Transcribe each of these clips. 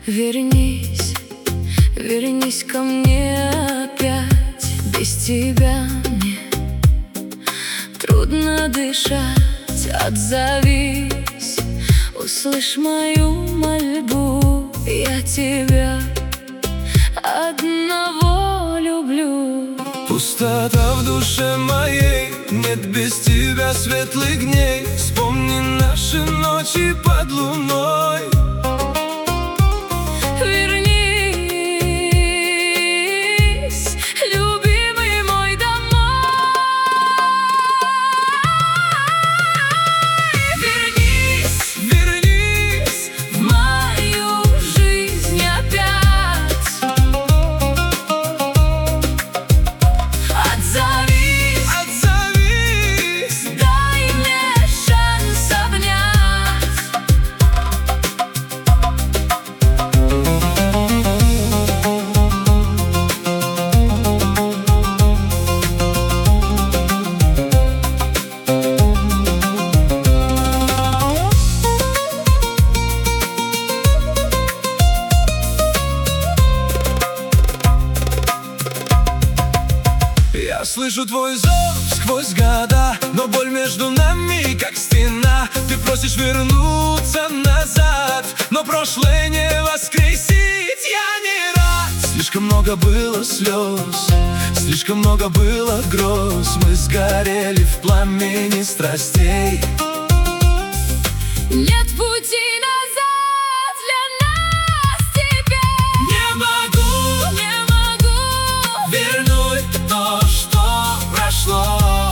Вернись, вернись ко мне опять. Без тебя мне трудно дышать. Отзовись, услышь мою мольбу. Я тебя одного люблю. Пустота в душе моей, нет без тебя светлых дней. Вспомни наши ночи под луной. Вернись, любимый мой, домой. Вернись, Вернись, в мою жизнь опять. Отзовись, отзовись, дай мне шанс обнять. я слышу твой зов сквозь года, но боль между нами как стена. Ты просишь вернуться назад, но прошлое не воскресить я не рад. Слишком много было слез, слишком много было гроз. Мы сгорели в пламени страстей. Нет пути назад для нас теперь. Не могу вернуть то, что прошло.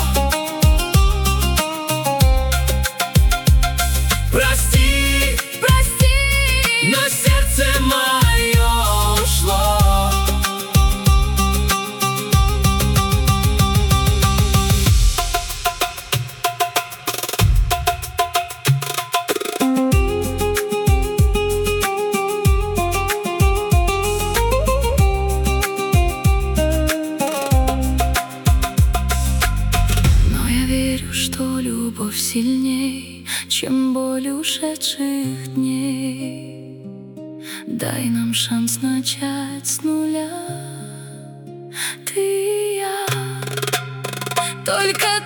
Прости, Прости, но сердце мое ушло. но я верю, что любовь сильней, чем боль ушедших дней. Дай нам шанс начать с нуля. Ты и я, только